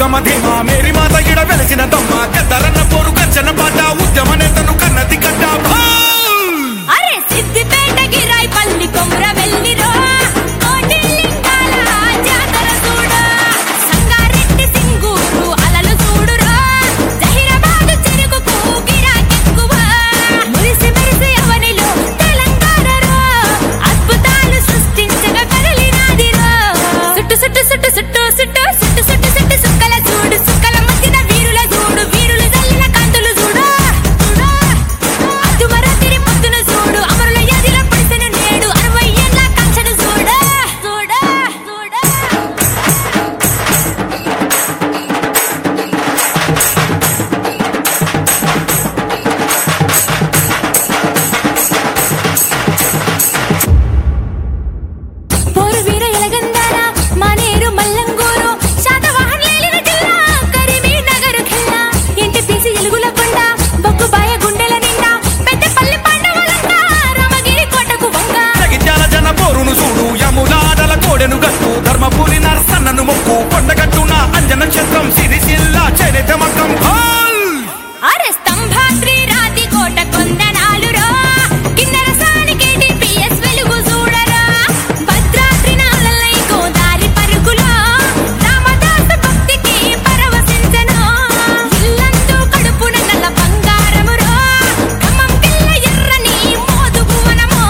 ధీమా మేరీ మాత గిడ వెలిసిన దమ్మ గద్దరన్న పోరు గర్జన పాట ఉద్యమ నేతను కన్నది గడ్డ అరే సిద్దిపేట గిరాయి పల్లి కొమ్ర వెల్లిరో కోటి లింగాల జాతర చూడు సంగారెడ్డి సింగూరు అలలు చూడురో జహీరాబాద్ చెరుకుకు గిరాకెక్కువ మురిసి మెరిసి అవనిలో తెలంగాణరో అద్భుతాలు సృష్టించగా కదిలినాదిరో సుట్టు సుట్టు సుట్టు సుట్టు సుట్టు సుట్టు సుట్టు సుట్టు సుక్కల చూడు సుక్కల మధ్యన వీరుల చూడు వీరులు జల్లిన కాంతులు చూడు అదుమర తిరి పొద్దున చూడు అమరుల యాదిలో పడిసెను నేడు 60 ఏళ్ల కాంక్షను చూడు చూడు చూడు పోరు వీర ఎలగందార మానేరు మల్లంగూరు శాతవాహన లేలిన జిల్లా కరీంనగర్ ఖిల్లా ఎన్టీపీసీ ఎలుగుల కొండ బొగ్గుబాయ గుండెల నిండా పెద్దపల్లి పాండవులంట రామగిరి కోటకు వంగ జగిత్యాల జన పోరును చూడు యములాడల కోడెను గట్టు ధర్మపురి నరసన్నను మొక్కు కొండగట్టున అంజన క్షేత్రం సిరిసిల్ల చేనేత మగ్గం అరే స్తంభాద్రి రాతి కోట కొందనాలురో కిన్నెర సానికి టీపీఎస్ వెలుగు చూడరా భద్రాద్రి నాలలై గోదారి పరుగులో రామదాసు భక్తికి పరవశించెను ఇల్లందు కడుపున నల్ల బంగారమురో ఖమ్మం కిల్ల ఎర్రని మోదు భువనమో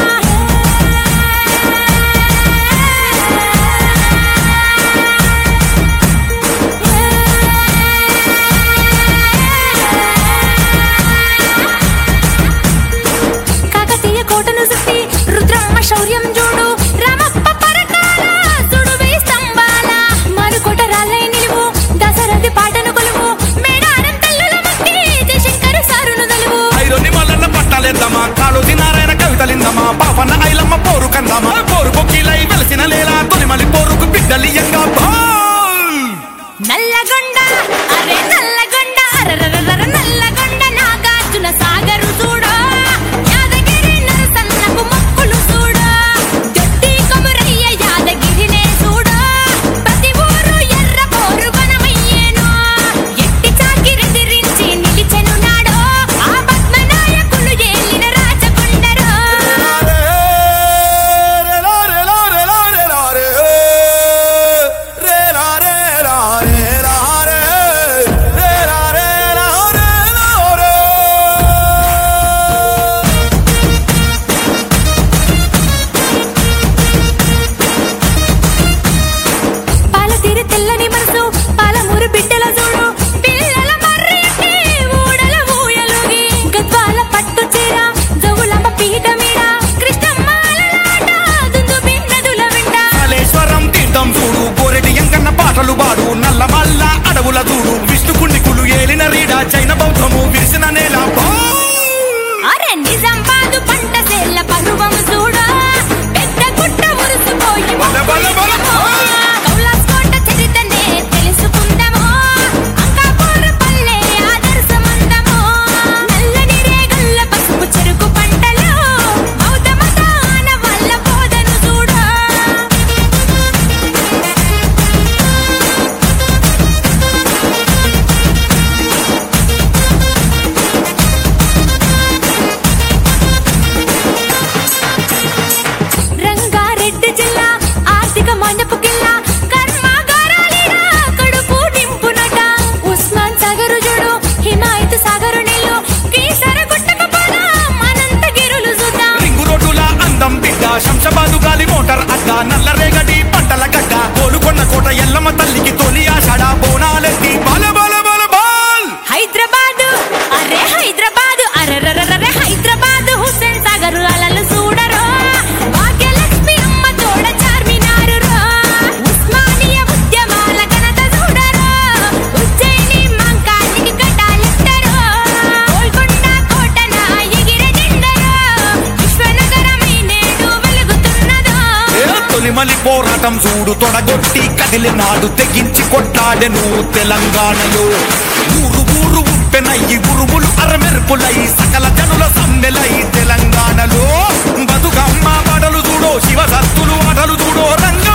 కాకతీయ కోటను సుట్టి రుద్రమ్మ శౌర్యం చూడు రామప్ప పరకాల సుడువే స్తంభాల మారుకోట రాళ్ళై నిలువు దశరథి పాటను కొలువు మేడారం తల్లుల మక్కి జయశంకరు సారును దలువు ఐరొని మల్లన్న పట్టాలేద్దామా కాళోజీ నారాయణ కవితలిందమా పాపన్న ఐలమ్మ పోరు కందామా పోరు పొక్కిలై వెలసిన లేలా తొలిమలి పోరుకు బిడ్డలియంగా నల్లగొండ అరే నల్లగొండ అరరరర నల్లగొండ నాగార్జున సాగరు చూడు యాదగిరి నరసన్నకు మొక్కులు చూడు దొడ్డి కొమురయ్య యాదగిరినే చూడు ప్రతి ఊరు ఎర్ర పోరు వనమయ్యేను ఎట్టి చాకిరెదిరించి నిలిచెను నాడో ఆ పద్మనాయకులు ఏలిన రాజకొండరో పాలతీరి తెల్లని మనసు పాలమూరు బిడ్డల చూడు పిల్లల మర్రెట్టి ఊడల ఊయలుగి గద్వాల పట్టు చీర జవులమ్మ పీట మీద కృష్ణమ్మ అలలాట దుందుబి నదుల వెంట కాళేశ్వరం తీర్థం చూడు గోరెటి ఎంకన్న పాటలు పాడు నల్లమల్ల అడవుల చూడు విష్ణు కుండికులు ఏలిన రీడ జైన బౌద్ధము విరిసిన నేల అరే నిజామాబాదు పంట సేల పర్వం చూడు పెద్ద గుట్ట మురిసిపోయి బల బల బల. కౌలాస్కోట చరితనే తెలుసుకుందాము అంకాపూర్ పల్లె ఆదర్శమందము నల్లని రేగల్ల పసుపు చెరుకు పంటలు బౌద్ధ మతాన వల్ల బోధను చూడు రంగారెడ్డి జిల్లా ఆర్థిక మండపు కిల్లా కర్మాగారాలిరా కడుపు నింపునట ఉస్మాన్ సాగరు చూడు హిమాయత్ సాగరు నీళ్ళు కీసర గుట్టకపోల మనంతగిరులు చూద్దాం రింగు రోడ్డుల అందం బిడ్డ శంషాబాదు గాలి మోటార్ అడ్డ నల్ల రేగడి పంటల గడ్డ కోలుకొండ కోట ఎల్లమ్మ తల్లికి తొలి ఆషాఢ బోనాలెత్తి బల బల బల బాల్ హైదరాబాదు అరే హైదరాబాదు అరరరరే హైదరాబాదు హుస్సేన్ సాగరు అలలు చూడరో భాగ్యలక్ష్మి అమ్మ తోడ చార్మినారురో ఉస్మానియా ఉద్యమాల ఘనత చూడరో ఉజ్జయిని మంకానికి గడ్డాలెత్తరో గోల్కొండ కోటన ఎగిరే జెండరో విశ్వనగరమై నేడు వెలుగుతున్నదో తొలిమలి పోరాటం చూడు తొడగొట్టి కదిలినాడు తెగించి కొట్లాడెను తెలంగాణలో ఊరు ఊరు ఉప్పెనయ్యి ఉరుములు అరమెరుపులై సకల జనుల సమ్మెలై తెలంగాణలో బతుకమ్మ పాటలు చూడో శివ సత్తులు ఆటలు చూడో రంగ